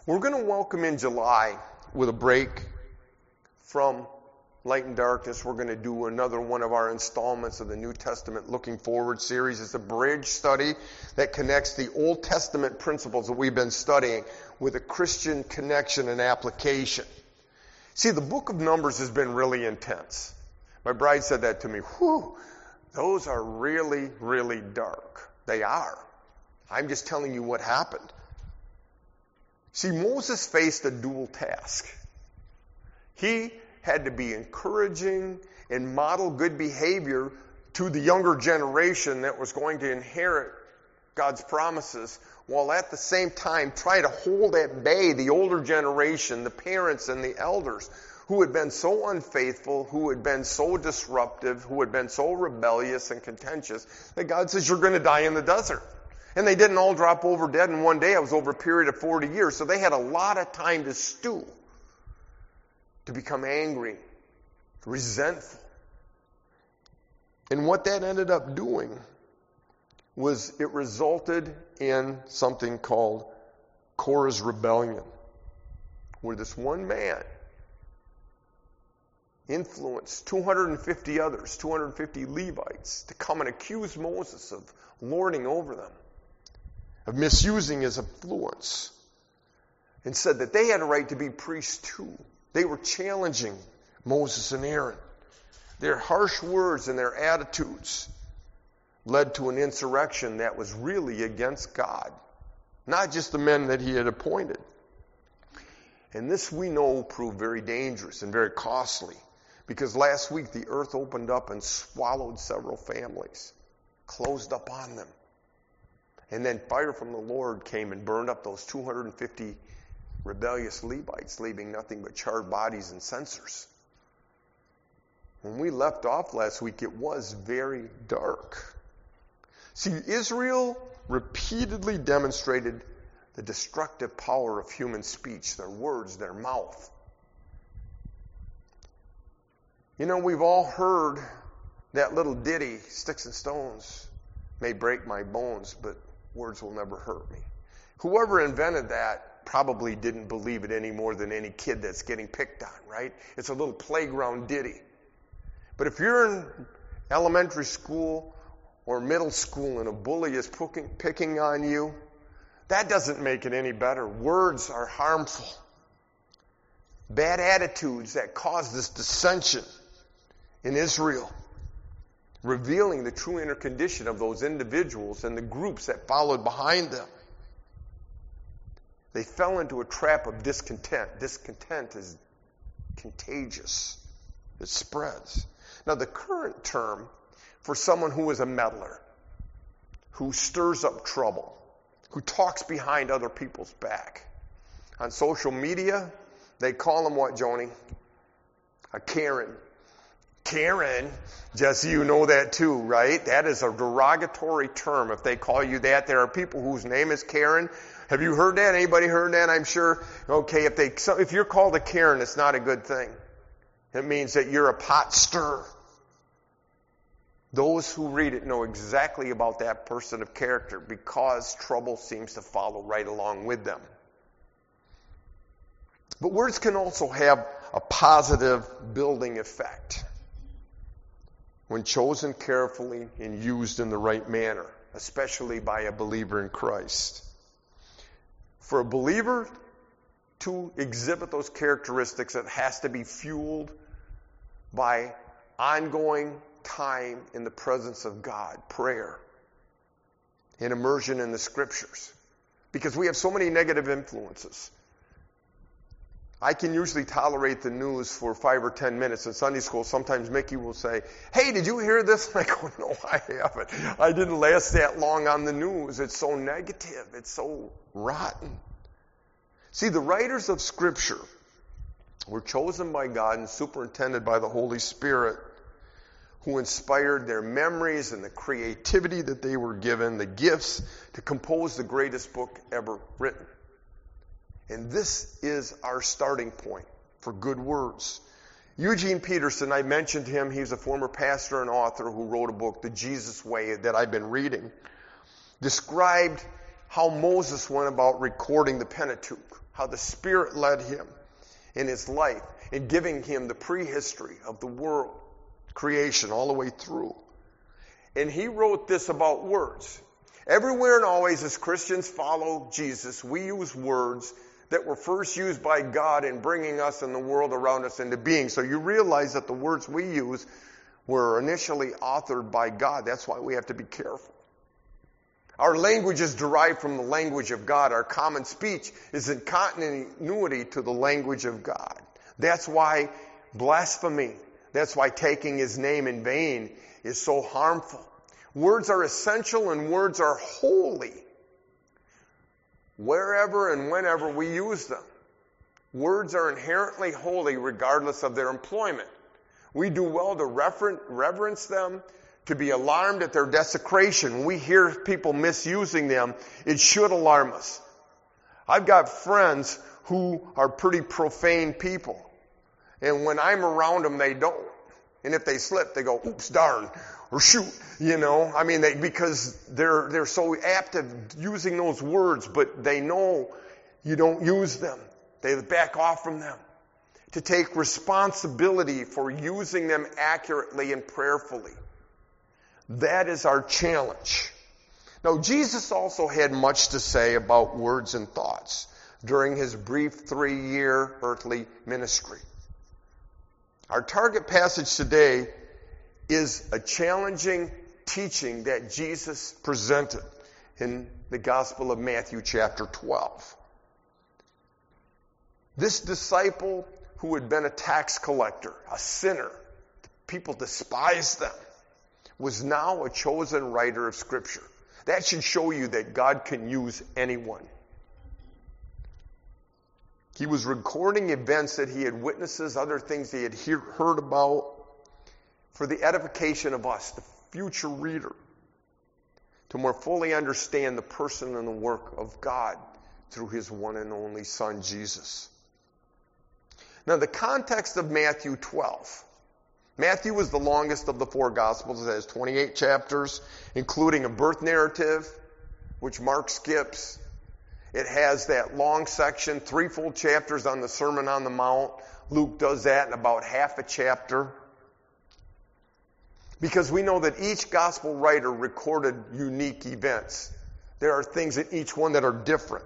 We're going to welcome in July with a break from Light and Darkness. We're going to do another one of our installments of the New Testament Looking Forward series. It's a bridge study that connects the Old Testament principles that we've been studying with a Christian connection and application. See, the book of Numbers has been really intense. My bride said that to me. Whew, those are really, really dark. They are. I'm just telling you what happened. See, Moses faced a dual task. He had to be encouraging and model good behavior to the younger generation that was going to inherit God's promises, while at the same time try to hold at bay the older generation, the parents and the elders, who had been so unfaithful, who had been so disruptive, who had been so rebellious and contentious, that God says, you're going to die in the desert. And they didn't all drop over dead in one day. It was over a period of 40 years. So they had a lot of time to stew, to become angry, resentful. And what that ended up doing was it resulted in something called Korah's rebellion, where this one man influenced 250 others, 250 Levites, to come and accuse Moses of lording over them, of misusing his influence, and said that they had a right to be priests too. They were challenging Moses and Aaron. Their harsh words and their attitudes led to an insurrection that was really against God, not just the men that he had appointed. And this, we know, proved very dangerous and very costly, because last week the earth opened up and swallowed several families, closed up on them. And then fire from the Lord came and burned up those 250 rebellious Levites, leaving nothing but charred bodies and censers. When we left off last week, it was very dark. See, Israel repeatedly demonstrated the destructive power of human speech, their words, their mouth. You know, we've all heard that little ditty, sticks and stones may break my bones, but words will never hurt me. Whoever invented that probably didn't believe it any more than any kid that's getting picked on, right? It's a little playground ditty. But if you're in elementary school or middle school and a bully is picking on you, that doesn't make it any better. Words are harmful. Bad attitudes that cause this dissension in Israel, revealing the true inner condition of those individuals and the groups that followed behind them. They fell into a trap of discontent. Discontent is contagious. It spreads. Now, the current term for someone who is a meddler, who stirs up trouble, who talks behind other people's back. On social media, they call them what, Joni? A Karen. Karen, Jesse, you know that too, right? That is a derogatory term if they call you that. There are people whose name is Karen. Have you heard that? Anybody heard that? I'm sure. Okay, if you're called a Karen, it's not a good thing. It means that you're a pot stirrer. Those who read it know exactly about that person of character, because trouble seems to follow right along with them. But words can also have a positive building effect when chosen carefully and used in the right manner, especially by a believer in Christ. For a believer to exhibit those characteristics, it has to be fueled by ongoing time in the presence of God, prayer, and immersion in the Scriptures. Because we have so many negative influences. I can usually tolerate the news for 5 or 10 minutes. In Sunday school, sometimes Mickey will say, hey, did you hear this? And I go, no, I haven't. I didn't last that long on the news. It's so negative. It's so rotten. See, the writers of Scripture were chosen by God and superintended by the Holy Spirit, who inspired their memories and the creativity that they were given, the gifts to compose the greatest book ever written. And this is our starting point for good words. Eugene Peterson, I mentioned him. He's a former pastor and author who wrote a book, The Jesus Way, that I've been reading, described how Moses went about recording the Pentateuch, how the Spirit led him in his life in giving him the prehistory of the world, creation all the way through. And he wrote this about words. Everywhere and always as Christians follow Jesus, we use words that were first used by God in bringing us and the world around us into being. So you realize that the words we use were initially authored by God. That's why we have to be careful. Our language is derived from the language of God. Our common speech is in continuity to the language of God. That's why blasphemy, that's why taking his name in vain is so harmful. Words are essential and words are holy wherever and whenever we use them. Words are inherently holy regardless of their employment. We do well to reverence them, to be alarmed at their desecration. When we hear people misusing them, it should alarm us. I've got friends who are pretty profane people. And when I'm around them, they don't. And if they slip, they go, oops, darn, or shoot, I mean, because they're so apt at using those words, but they know you don't use them. They back off from them. To take responsibility for using them accurately and prayerfully. That is our challenge. Now, Jesus also had much to say about words and thoughts during his brief 3-year earthly ministry. Our target passage today is a challenging teaching that Jesus presented in the Gospel of Matthew chapter 12. This disciple who had been a tax collector, a sinner, people despised them, was now a chosen writer of Scripture. That should show you that God can use anyone. He was recording events that he had witnesses, other things he had heard about, for the edification of us, the future reader, to more fully understand the person and the work of God through his one and only Son, Jesus. Now, the context of Matthew 12. Matthew was the longest of the 4 Gospels. It has 28 chapters, including a birth narrative, which Mark skips. It has that long section, 3 full chapters on the Sermon on the Mount. Luke does that in about half a chapter. Because we know that each gospel writer recorded unique events. There are things in each one that are different.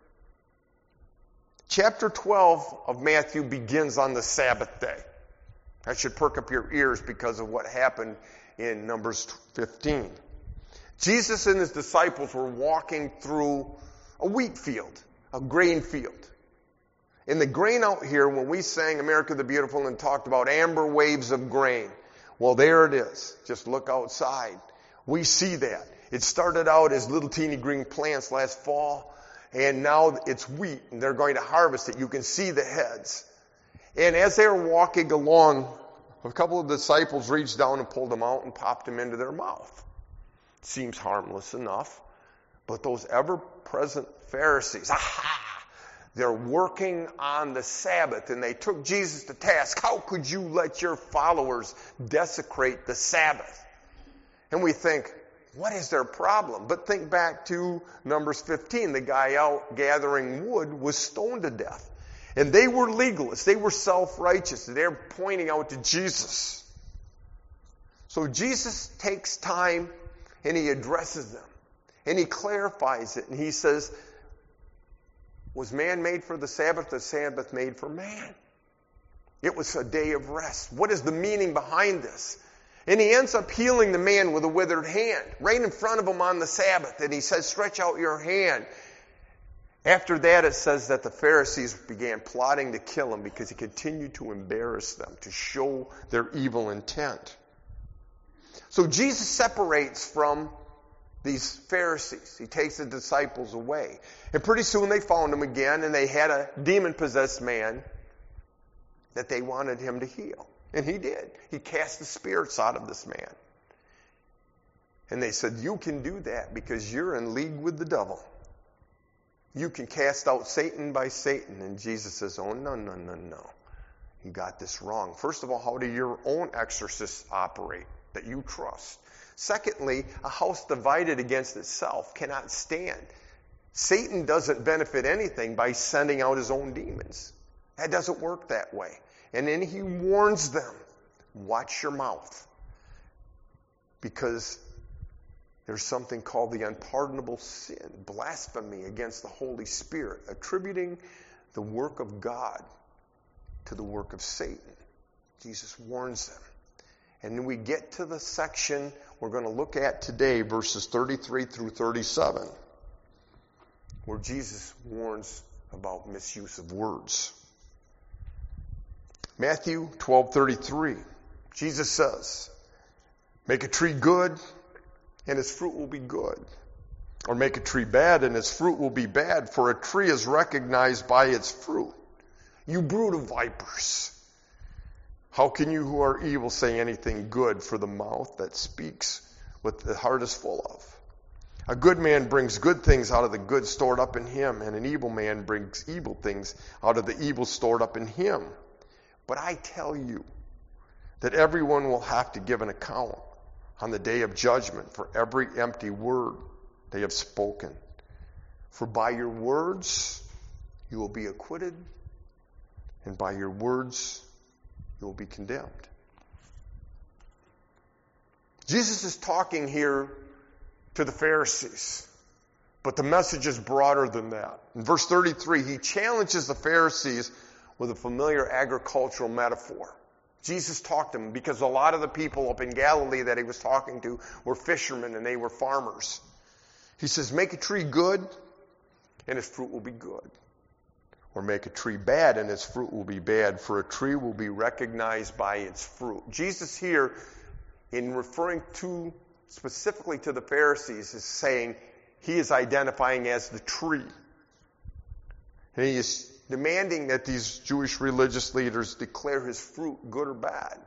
Chapter 12 of Matthew begins on the Sabbath day. That should perk up your ears because of what happened in Numbers 15. Jesus and his disciples were walking through a wheat field, a grain field. And the grain out here, when we sang America the Beautiful and talked about amber waves of grain, well, there it is. Just look outside. We see that. It started out as little teeny green plants last fall, and now it's wheat, and they're going to harvest it. You can see the heads. And as they were walking along, a couple of disciples reached down and pulled them out and popped them into their mouth. Seems harmless enough. But those ever-present Pharisees, they're working on the Sabbath, and they took Jesus to task. How could you let your followers desecrate the Sabbath? And we think, what is their problem? But think back to Numbers 15. The guy out gathering wood was stoned to death. And they were legalists. They were self-righteous. They're pointing out to Jesus. So Jesus takes time and he addresses them. And he clarifies it. And he says, was man made for the Sabbath made for man? It was a day of rest. What is the meaning behind this? And he ends up healing the man with a withered hand, right in front of him on the Sabbath. And he says, stretch out your hand. After that, it says that the Pharisees began plotting to kill him because he continued to embarrass them, to show their evil intent. So Jesus separates from these Pharisees. He takes the disciples away. And pretty soon they found him again, and they had a demon-possessed man that they wanted him to heal. And he did. He cast the spirits out of this man. And they said, you can do that because you're in league with the devil. You can cast out Satan by Satan. And Jesus says, oh, no. You got this wrong. First of all, how do your own exorcists operate that you trust? Secondly, a house divided against itself cannot stand. Satan doesn't benefit anything by sending out his own demons. That doesn't work that way. And then he warns them, watch your mouth. Because there's something called the unpardonable sin, blasphemy against the Holy Spirit, attributing the work of God to the work of Satan. Jesus warns them. And then we get to the section we're going to look at today, verses 33 through 37, where Jesus warns about misuse of words. Matthew 12:33, Jesus says, make a tree good, and its fruit will be good. Or make a tree bad, and its fruit will be bad, for a tree is recognized by its fruit. You brood of vipers, how can you who are evil say anything good? For the mouth that speaks what the heart is full of. A good man brings good things out of the good stored up in him, and an evil man brings evil things out of the evil stored up in him. But I tell you that everyone will have to give an account on the day of judgment for every empty word they have spoken. For by your words you will be acquitted, and by your words you will be condemned. Jesus is talking here to the Pharisees, but the message is broader than that. In verse 33, he challenges the Pharisees with a familiar agricultural metaphor. Jesus talked to them because a lot of the people up in Galilee that he was talking to were fishermen and they were farmers. He says, make a tree good and its fruit will be good. Or make a tree bad and its fruit will be bad, for a tree will be recognized by its fruit. Jesus here, in referring to specifically to the Pharisees, is saying he is identifying as the tree. And he is demanding that these Jewish religious leaders declare his fruit good or bad.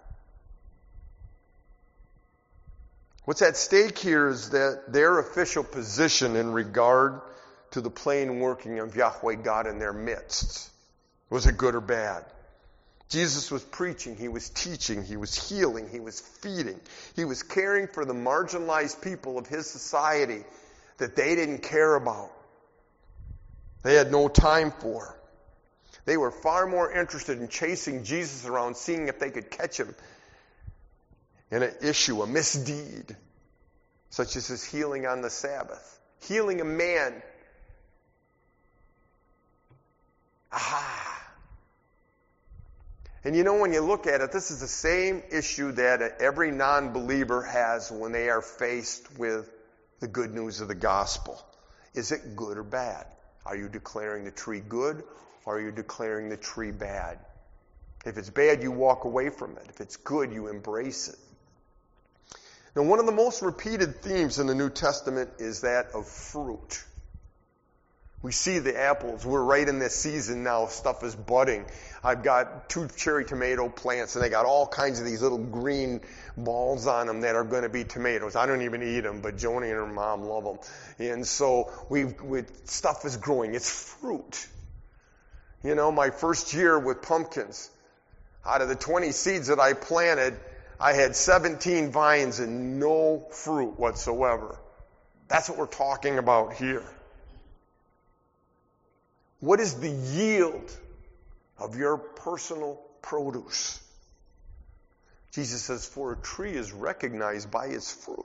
What's at stake here is that their official position in regard to the plain working of Yahweh God in their midst. Was it good or bad? Jesus was preaching, he was teaching, he was healing, he was feeding. He was caring for the marginalized people of his society that they didn't care about. They had no time for. They were far more interested in chasing Jesus around, seeing if they could catch him in an issue, a misdeed, such as his healing on the Sabbath. Healing a man. Aha! And you know, when you look at it, this is the same issue that every non-believer has when they are faced with the good news of the gospel. Is it good or bad? Are you declaring the tree good, or are you declaring the tree bad? If it's bad, you walk away from it. If it's good, you embrace it. Now, one of the most repeated themes in the New Testament is that of fruit. We see the apples. We're right in this season now. Stuff is budding. I've got 2 cherry tomato plants, and they got all kinds of these little green balls on them that are going to be tomatoes. I don't even eat them, but Joni and her mom love them. And so stuff is growing. It's fruit. You know, my first year with pumpkins, out of the 20 seeds that I planted, I had 17 vines and no fruit whatsoever. That's what we're talking about here. What is the yield of your personal produce? Jesus says, for a tree is recognized by its fruit.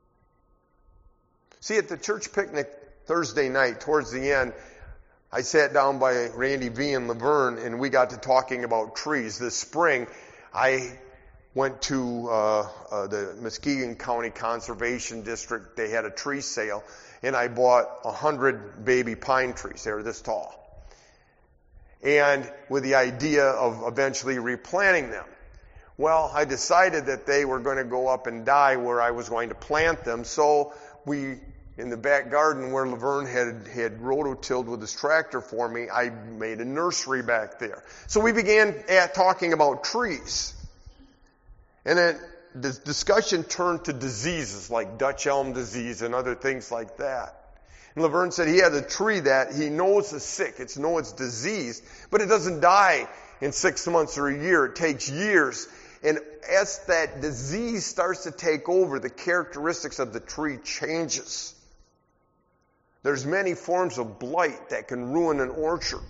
See, at the church picnic Thursday night, towards the end, I sat down by Randy V. and Laverne, and we got to talking about trees. This spring, I went to the Muskegon County Conservation District. They had a tree sale, and I bought 100 baby pine trees. They were this tall. And with the idea of eventually replanting them. Well, I decided that they were going to go up and die where I was going to plant them. So in the back garden where Laverne had rototilled with his tractor for me, I made a nursery back there. So we began talking about trees. And then the discussion turned to diseases like Dutch elm disease and other things like that. And Laverne said he had a tree that he knows is sick. It's diseased, but it doesn't die in 6 months or a year. It takes years. And as that disease starts to take over, the characteristics of the tree changes. There's many forms of blight that can ruin an orchard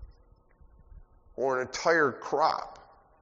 or an entire crop.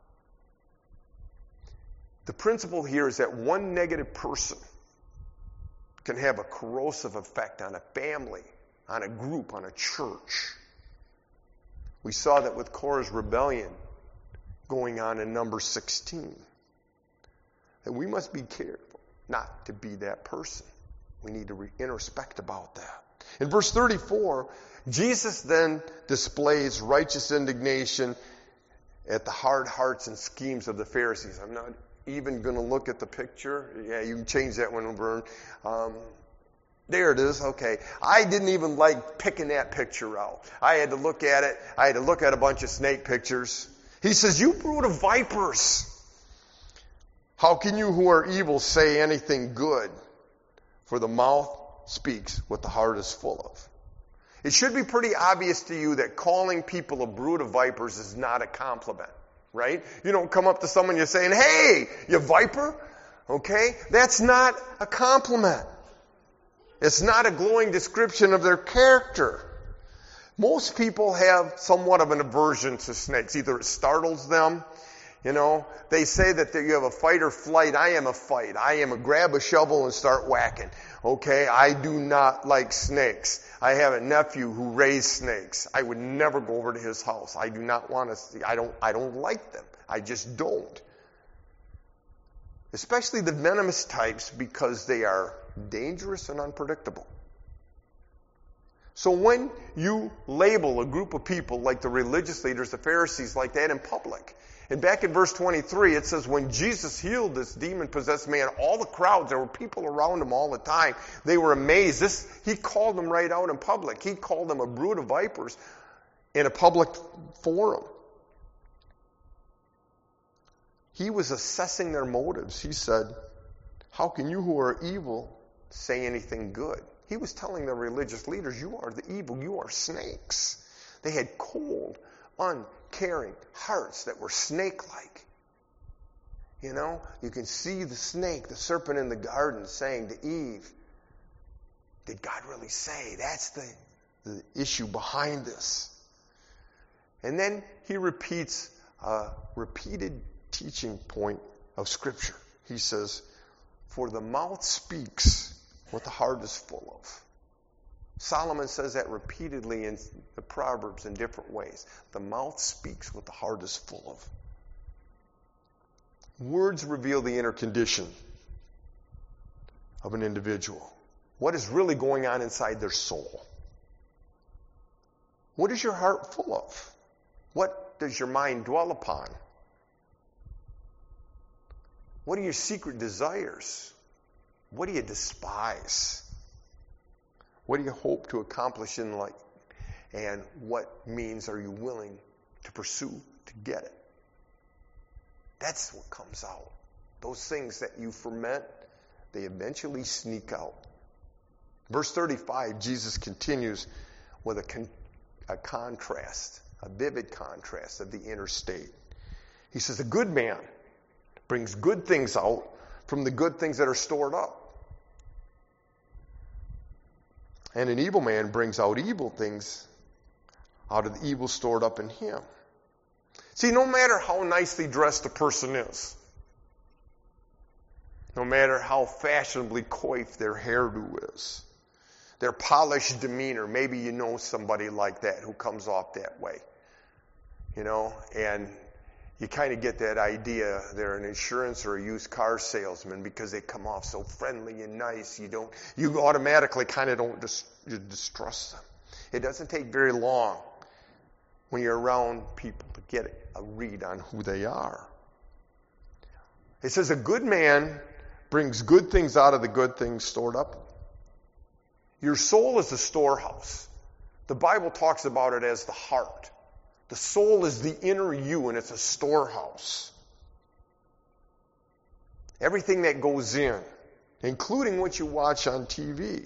The principle here is that one negative person can have a corrosive effect on a family, on a group, on a church. We saw that with Korah's rebellion going on in Numbers 16. And we must be careful not to be that person. We need to introspect about that. In verse 34, Jesus then displays righteous indignation at the hard hearts and schemes of the Pharisees. I'm not even going to look at the picture. Yeah, you can change that one, Vern. There it is. Okay. I didn't even like picking that picture out. I had to look at it. I had to look at a bunch of snake pictures. He says, "You brood of vipers. How can you who are evil say anything good? For the mouth speaks what the heart is full of." It should be pretty obvious to you that calling people a brood of vipers is not a compliment, right? You don't come up to someone and you're saying, "Hey, you viper." Okay? That's not a compliment. It's not a glowing description of their character. Most people have somewhat of an aversion to snakes. Either it startles them, they say that you have a fight or flight. I am a fight. I am a grab a shovel and start whacking. Okay? I do not like snakes. I have a nephew who raised snakes. I would never go over to his house. I do not want to see. I don't like them. I just don't. Especially the venomous types, because they are dangerous and unpredictable. So when you label a group of people like the religious leaders, the Pharisees, like that in public, and back in verse 23, it says, when Jesus healed this demon-possessed man, all the crowds, there were people around him all the time, they were amazed. He called them right out in public. He called them a brood of vipers in a public forum. He was assessing their motives. He said, "How can you who are evil say anything good?" He was telling the religious leaders, "You are the evil. You are snakes." They had cold, uncaring hearts that were snake-like. You can see the snake, the serpent in the garden, saying to Eve, "Did God really say?" That's the issue behind this. And then he repeats a repeated teaching point of Scripture. He says, "For the mouth speaks what the heart is full of." Solomon says that repeatedly in the Proverbs in different ways. The mouth speaks what the heart is full of. Words reveal the inner condition of an individual. What is really going on inside their soul? What is your heart full of? What does your mind dwell upon? What are your secret desires? What do you despise? What do you hope to accomplish in life? And what means are you willing to pursue to get it? That's what comes out. Those things that you ferment, they eventually sneak out. Verse 35, Jesus continues with a contrast, a vivid contrast of the inner state. He says, "A good man brings good things out from the good things that are stored up. And an evil man brings out evil things out of the evil stored up in him." See, no matter how nicely dressed a person is, no matter how fashionably coiffed their hairdo is, their polished demeanor, maybe you know somebody like that who comes off that way, and you kind of get that idea they're an insurance or a used car salesman because they come off so friendly and nice. You automatically kind of don't distrust them. It doesn't take very long when you're around people to get a read on who they are. It says a good man brings good things out of the good things stored up. Your soul is a storehouse. The Bible talks about it as the heart. The soul is the inner you, and it's a storehouse. Everything that goes in, including what you watch on TV.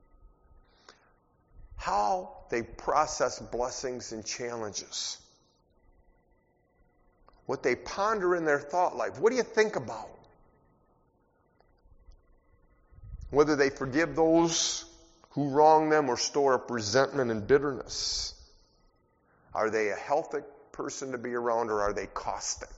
How they process blessings and challenges. What they ponder in their thought life. What do you think about? Whether they forgive those who wrong them or store up resentment and bitterness? Are they a healthy person to be around, or are they caustic?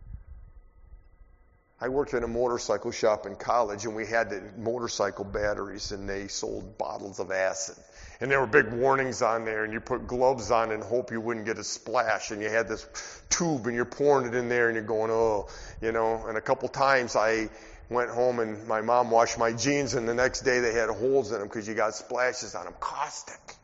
I worked in a motorcycle shop in college, and we had the motorcycle batteries, and they sold bottles of acid. And there were big warnings on there, and you put gloves on and hope you wouldn't get a splash. And you had this tube, and you're pouring it in there, and you're going, oh, you know. And a couple times I went home, and my mom washed my jeans, and the next day they had holes in them because you got splashes on them. Caustic.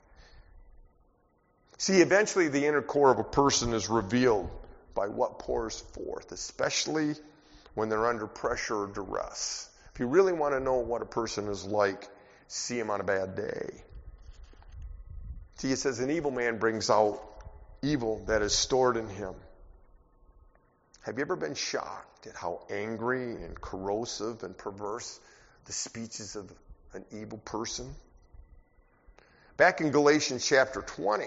See, eventually the inner core of a person is revealed by what pours forth, especially when they're under pressure or duress. If you really want to know what a person is like, see him on a bad day. See, it says an evil man brings out evil that is stored in him. Have you ever been shocked at how angry and corrosive and perverse the speech is of an evil person? Back in Galatians chapter 20,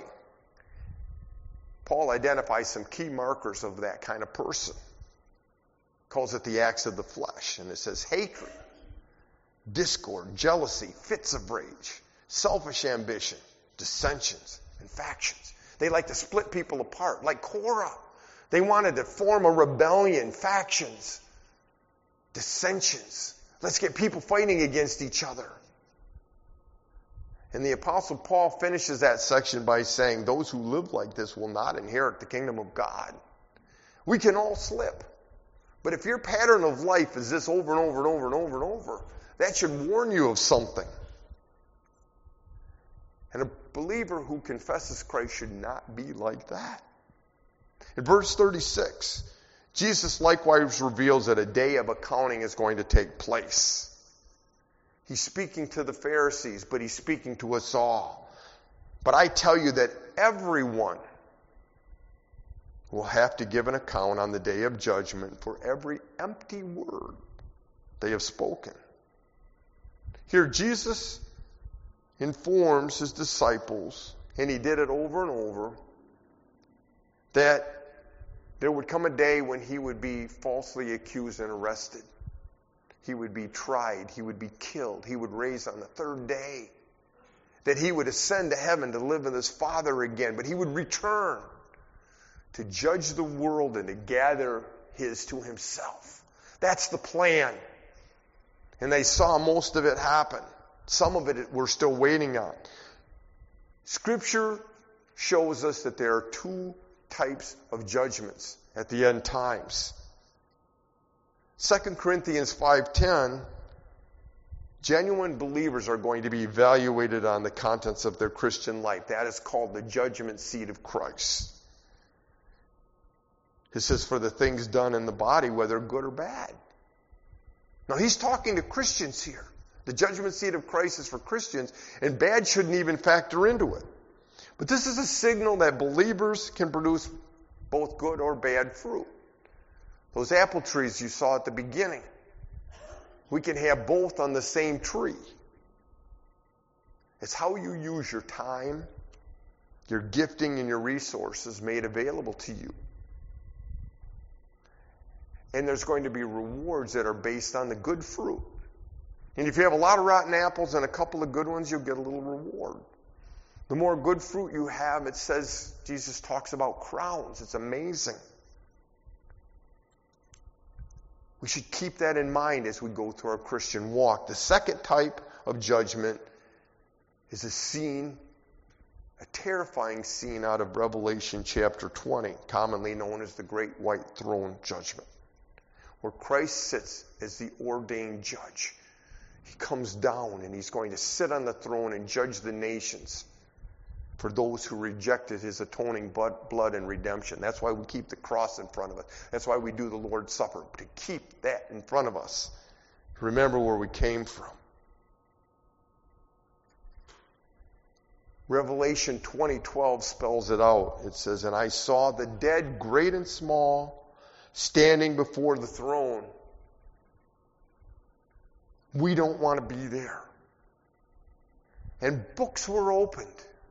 Paul identifies some key markers of that kind of person. Calls it the acts of the flesh. And it says hatred, discord, jealousy, fits of rage, selfish ambition, dissensions, and factions. They like to split people apart, like Korah. They wanted to form a rebellion, factions, dissensions. Let's get people fighting against each other. And the Apostle Paul finishes that section by saying, those who live like this will not inherit the kingdom of God. We can all slip. But if your pattern of life is this over and over and over and over and over, that should warn you of something. And a believer who confesses Christ should not be like that. In verse 36, Jesus likewise reveals that a day of accounting is going to take place. He's speaking to the Pharisees, but he's speaking to us all. But I tell you that everyone will have to give an account on the day of judgment for every empty word they have spoken. Here Jesus informs his disciples, and he did it over and over, that there would come a day when he would be falsely accused and arrested. He would be tried. He would be killed. He would raise on the third day. That he would ascend to heaven to live with his Father again. But he would return to judge the world and to gather his to himself. That's the plan. And they saw most of it happen. Some of it we're still waiting on. Scripture shows us that there are two types of judgments at the end times. 2 Corinthians 5:10, genuine believers are going to be evaluated on the contents of their Christian life. That is called the judgment seat of Christ. It says, for the things done in the body, whether good or bad. Now, he's talking to Christians here. The judgment seat of Christ is for Christians, and bad shouldn't even factor into it. But this is a signal that believers can produce both good or bad fruit. Those apple trees you saw at the beginning, we can have both on the same tree. It's how you use your time, your gifting, and your resources made available to you. And there's going to be rewards that are based on the good fruit. And if you have a lot of rotten apples and a couple of good ones, you'll get a little reward. The more good fruit you have, it says, Jesus talks about crowns. It's amazing. We should keep that in mind as we go through our Christian walk. The second type of judgment is a scene, a terrifying scene out of Revelation chapter 20, commonly known as the Great White Throne Judgment, where Christ sits as the ordained judge. He comes down and he's going to sit on the throne and judge the nations for those who rejected his atoning blood and redemption. That's why we keep the cross in front of us. That's why we do the Lord's Supper, to keep that in front of us. To remember where we came from. Revelation 20:12 spells it out. It says, and I saw the dead, great and small, standing before the throne. We don't want to be there. And books were opened.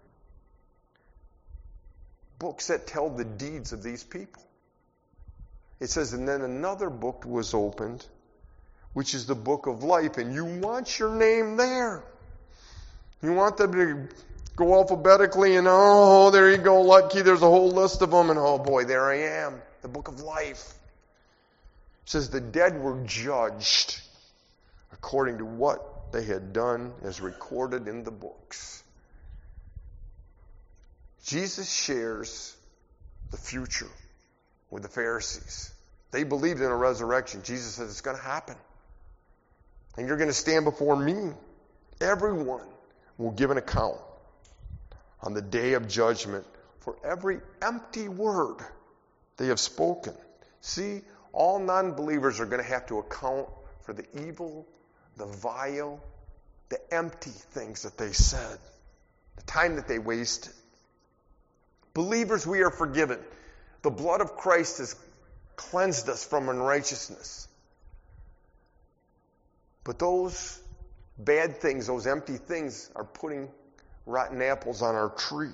Books that tell the deeds of these people. It says, and then another book was opened, which is the book of life, and you want your name there. You want them to go alphabetically and, oh, there you go, lucky, there's a whole list of them, and oh boy, there I am, the book of life. It says the dead were judged according to what they had done as recorded in the books. Jesus shares the future with the Pharisees. They believed in a resurrection. Jesus says it's going to happen. And you're going to stand before me. Everyone will give an account on the day of judgment for every empty word they have spoken. See, all non-believers are going to have to account for the evil, the vile, the empty things that they said, the time that they wasted. Believers, we are forgiven. The blood of Christ has cleansed us from unrighteousness. But those bad things, those empty things, are putting rotten apples on our tree,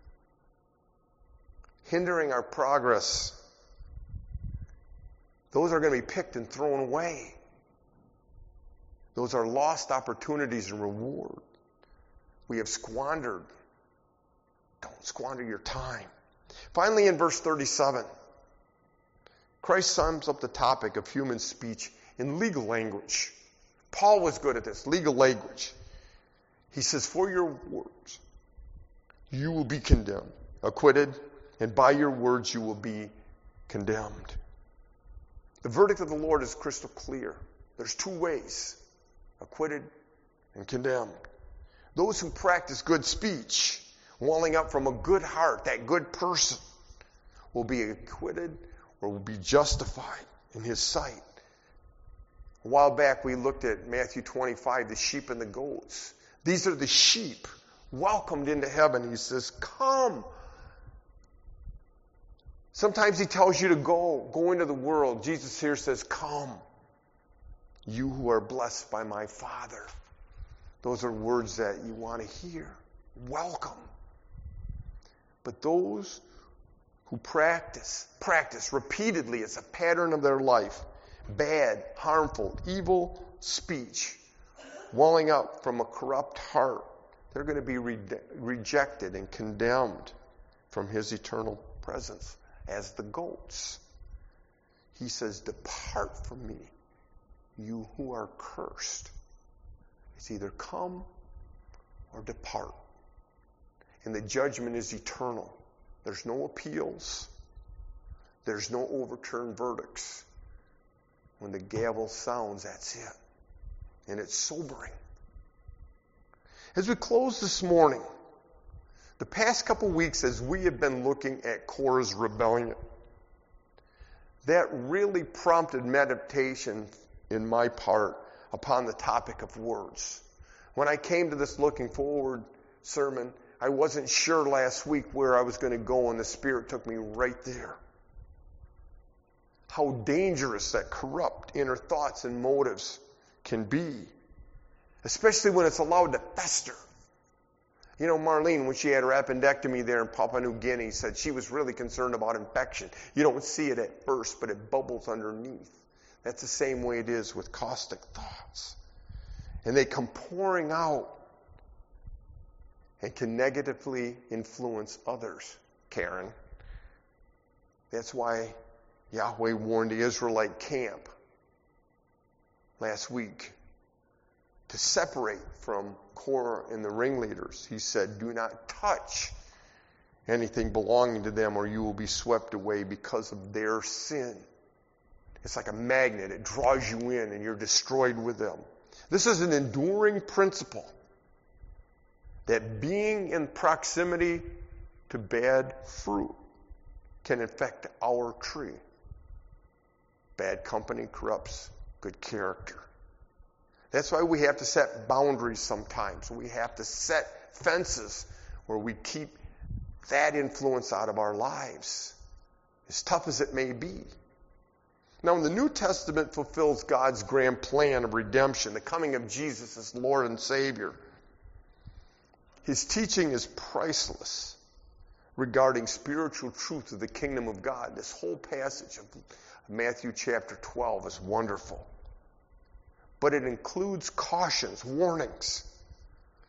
hindering our progress. Those are going to be picked and thrown away. Those are lost opportunities and reward. We have squandered. Don't squander your time. Finally, in verse 37, Christ sums up the topic of human speech in legal language. Paul was good at this, legal language. He says, for your words, you will be condemned, acquitted, and by your words you will be condemned. The verdict of the Lord is crystal clear. There's two ways, acquitted and condemned. Those who practice good speech, welling up from a good heart, that good person, will be acquitted or will be justified in his sight. A while back we looked at Matthew 25, the sheep and the goats. These are the sheep welcomed into heaven. He says, come. Sometimes he tells you to go into the world. Jesus here says, come, you who are blessed by my Father. Those are words that you want to hear. Welcome. But those who practice repeatedly, it's a pattern of their life, bad, harmful, evil speech, welling up from a corrupt heart, they're going to be rejected and condemned from his eternal presence as the goats. He says, depart from me, you who are cursed. It's either come or depart. And the judgment is eternal. There's no appeals. There's no overturned verdicts. When the gavel sounds, that's it. And it's sobering. As we close this morning, the past couple weeks as we have been looking at Korah's rebellion, that really prompted meditation in my part upon the topic of words. When I came to this looking forward sermon, I wasn't sure last week where I was going to go, and the Spirit took me right there. How dangerous that corrupt inner thoughts and motives can be, especially when it's allowed to fester. You know, Marlene, when she had her appendectomy there in Papua New Guinea, said she was really concerned about infection. You don't see it at first, but it bubbles underneath. That's the same way it is with caustic thoughts. And they come pouring out and can negatively influence others, Karen. That's why Yahweh warned the Israelite camp last week to separate from Korah and the ringleaders. He said, do not touch anything belonging to them or you will be swept away because of their sin. It's like a magnet. It draws you in and you're destroyed with them. This is an enduring principle that being in proximity to bad fruit can affect our tree. Bad company corrupts good character. That's why we have to set boundaries sometimes. We have to set fences where we keep that influence out of our lives, as tough as it may be. Now, the New Testament fulfills God's grand plan of redemption, the coming of Jesus as Lord and Savior. His teaching is priceless regarding spiritual truth of the kingdom of God. This whole passage of Matthew chapter 12 is wonderful. But it includes cautions, warnings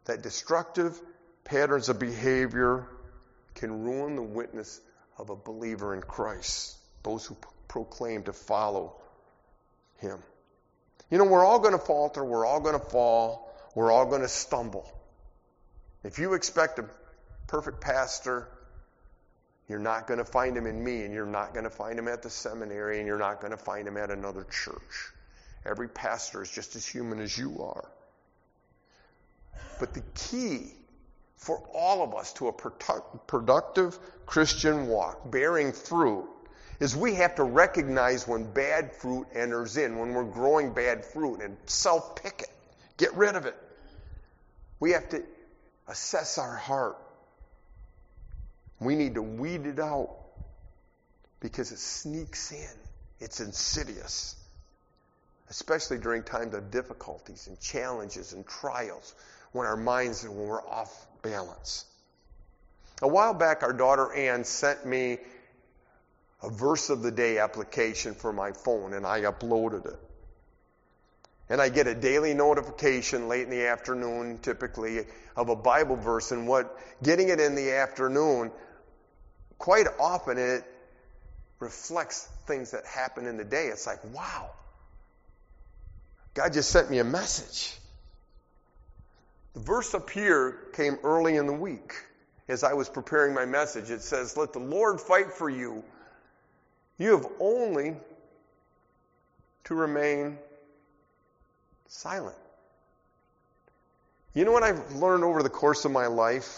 that destructive patterns of behavior can ruin the witness of a believer in Christ, those who proclaim to follow him. You know, we're all going to falter, we're all going to fall, we're all going to stumble. If you expect a perfect pastor, you're not going to find him in me, and you're not going to find him at the seminary, and you're not going to find him at another church. Every pastor is just as human as you are. But the key for all of us to a productive Christian walk, bearing fruit, is we have to recognize when bad fruit enters in, when we're growing bad fruit, and self-pick it. Get rid of it. We have to assess our heart. We need to weed it out because it sneaks in. It's insidious, especially during times of difficulties and challenges and trials, when our minds, when we're off balance. A while back, our daughter Ann sent me a verse of the day application for my phone, and I uploaded it. And I get a daily notification late in the afternoon, typically, of a Bible verse, and getting it in the afternoon, quite often it reflects things that happen in the day. It's like, wow, God just sent me a message. The verse up here came early in the week. As I was preparing my message, it says, "Let the Lord fight for you. You have only to remain silent." You know what I've learned over the course of my life?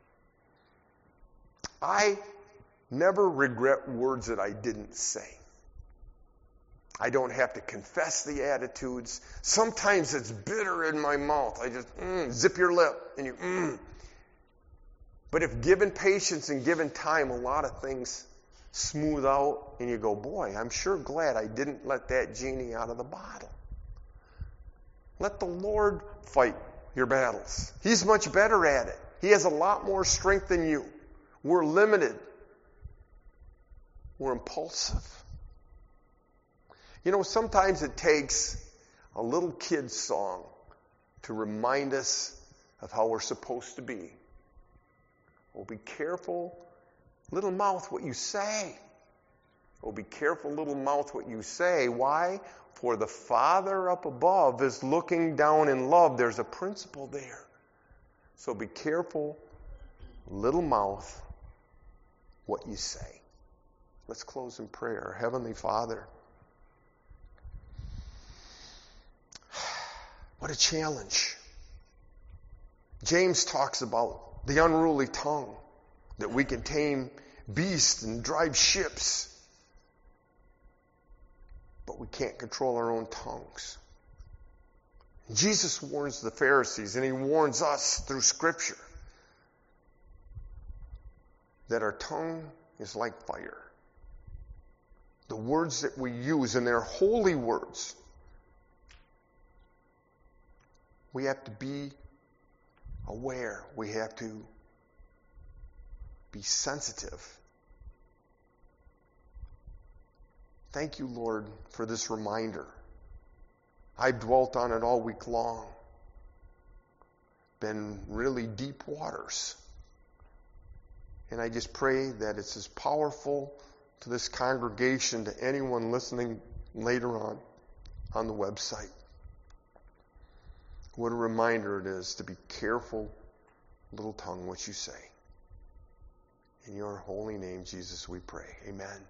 I never regret words that I didn't say. I don't have to confess the attitudes. Sometimes it's bitter in my mouth. I just zip your lip and you But if given patience and given time, a lot of things smooth out and you go, boy, I'm sure glad I didn't let that genie out of the bottle. Let the Lord fight your battles. He's much better at it. He has a lot more strength than you. We're limited. We're impulsive. You know, sometimes it takes a little kid's song to remind us of how we're supposed to be. Oh, be careful, little mouth, what you say. Oh, be careful, little mouth, what you say. Why? For the Father up above is looking down in love. There's a principle there. So be careful, little mouth, what you say. Let's close in prayer. Heavenly Father, what a challenge. James talks about the unruly tongue, that we can tame beasts and drive ships, but we can't control our own tongues. Jesus warns the Pharisees, and he warns us through Scripture, that our tongue is like fire. The words that we use, and they're holy words, we have to be aware. We have to be sensitive. Thank you, Lord, for this reminder. I've dwelt on it all week long. Been really deep waters. And I just pray that it's as powerful to this congregation, to anyone listening later on the website. What a reminder it is to be careful, little tongue, what you say. In your holy name, Jesus, we pray. Amen.